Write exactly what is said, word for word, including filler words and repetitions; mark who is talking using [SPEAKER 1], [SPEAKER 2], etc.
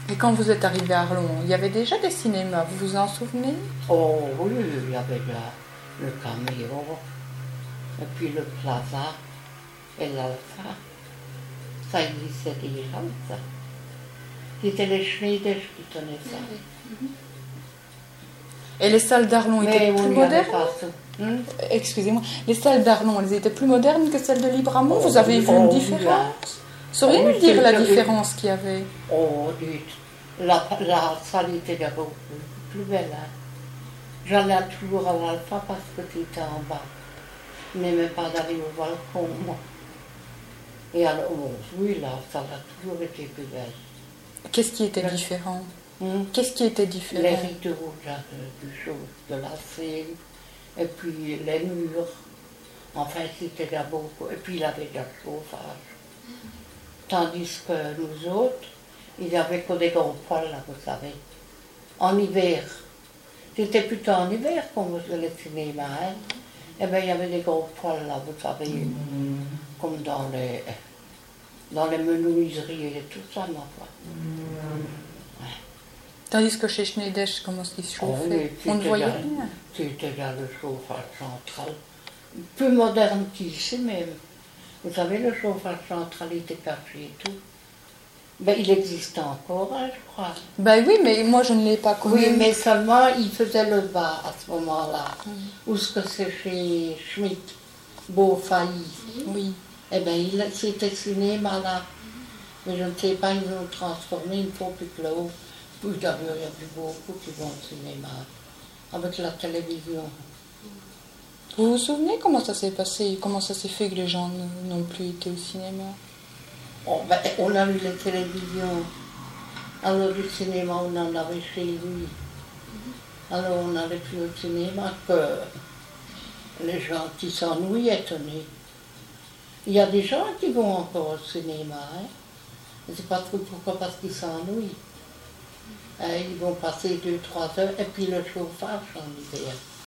[SPEAKER 1] Et quand vous êtes arrivé à Arlon, il y avait déjà des cinémas, vous vous en souvenez?
[SPEAKER 2] Oh oui, il y avait la, le Cameo, et puis le Plaza, et l'Alpha. Ça existait déjà, ça. C'était les Schneider qui tenaient ça.
[SPEAKER 1] Et les salles d'Arlon étaient
[SPEAKER 2] Mais
[SPEAKER 1] plus
[SPEAKER 2] on n'y avait
[SPEAKER 1] modernes?
[SPEAKER 2] pas tout. Hmm?
[SPEAKER 1] Excusez-moi, les salles d'Arlon, elles étaient plus modernes que celles de Libramont?
[SPEAKER 2] Oh,
[SPEAKER 1] Vous avez vu
[SPEAKER 2] oh,
[SPEAKER 1] une
[SPEAKER 2] oui,
[SPEAKER 1] différence? Sauriez
[SPEAKER 2] Oh,
[SPEAKER 1] nous
[SPEAKER 2] oui,
[SPEAKER 1] dire
[SPEAKER 2] c'est-
[SPEAKER 1] la
[SPEAKER 2] c'est-
[SPEAKER 1] différence qu'il y avait?
[SPEAKER 2] Oh, dites, la, la salle était d'abord plus, plus belle. Hein. J'allais toujours à l'Alpha parce que c'était en bas. Je n'aimais pas d'aller au balcon, moi. Et alors, bon, oui, la salle a toujours été plus belle.
[SPEAKER 1] Qu'est-ce qui était
[SPEAKER 2] Le-
[SPEAKER 1] différent?
[SPEAKER 2] Hmm?
[SPEAKER 1] Qu'est-ce qui était
[SPEAKER 2] Les
[SPEAKER 1] différent?
[SPEAKER 2] rideaux là, de, du chose, de la scène, et puis les murs. Enfin, c'était d'abord. Et puis il avait de la chauffage. Tandis que nous autres, il n'y avait que des gros poils, là, vous savez. En hiver. C'était plutôt en hiver qu'on faisait le cinéma. Hein. Eh bien, il y avait des gros poils, là, vous savez, comme dans les, dans les menuiseries et tout ça, ma foi.
[SPEAKER 1] Tandis que chez Schneider, comment il se
[SPEAKER 2] Oh,
[SPEAKER 1] chauffait?
[SPEAKER 2] oui,
[SPEAKER 1] On ne
[SPEAKER 2] c'était
[SPEAKER 1] voyait
[SPEAKER 2] là-
[SPEAKER 1] rien.
[SPEAKER 2] C'était là le chauffage central. Plus moderne qu'ici même. Vous savez, le chauffage central était caché et tout. Ben, il existe encore, hein, je crois.
[SPEAKER 1] Ben oui, mais moi je ne l'ai pas connu.
[SPEAKER 2] Oui, mais seulement il faisait le bas à ce moment-là. Où ce que c'est chez Schmitt, Beaufailly.
[SPEAKER 1] Oui.
[SPEAKER 2] Eh bien, il- c'était cinéma là. Mais je ne sais pas, ils ont transformé une fois plus que là-haut. Puis d'ailleurs, il y a plus beaucoup qui vont au cinéma. Avec la télévision.
[SPEAKER 1] Vous vous souvenez comment ça s'est passé? Comment ça s'est fait que les gens n- n'ont plus été au cinéma?
[SPEAKER 2] Oh, ben, on a eu la télévision. Alors, le cinéma, on en avait chez lui. Alors, on n'allait plus au cinéma que les gens qui s'ennuyaient, tenez. Il y a des gens qui vont encore au cinéma. Hein. Je ne sais pas trop pourquoi, parce qu'ils s'ennuient. Hein, ils vont passer deux, trois heures, et puis le chauffage en hiver.